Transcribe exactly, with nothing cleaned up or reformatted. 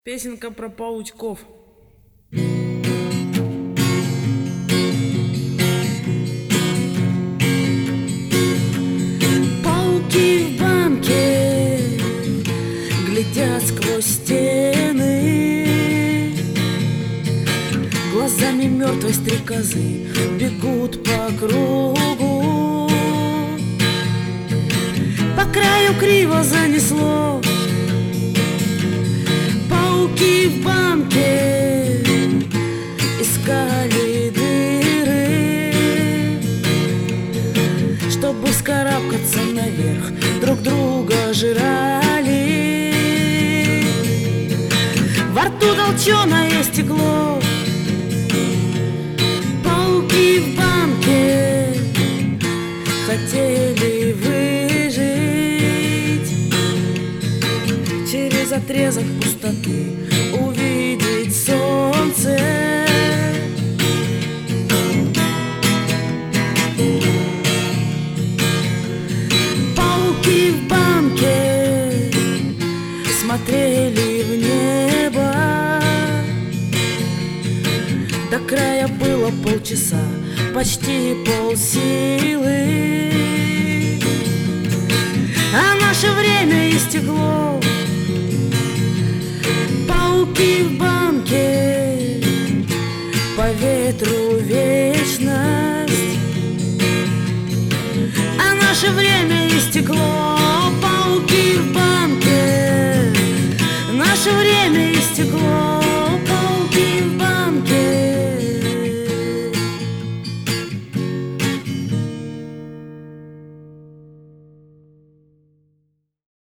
Песенка про паучков. Пауки в банке глядят сквозь стены, глазами мертвой стрекозы бегут по кругу. По краю криво занесло, пауки в банке искали дыры, чтобы вскарабкаться наверх, друг друга жрали. Во рту толченое стекло, пауки в банке хотели выжить, через отрезок пустоты увидеть солнце. Пауки в банке смотрели в небо, до края было полчаса, почти полсилы, а наше время истекло.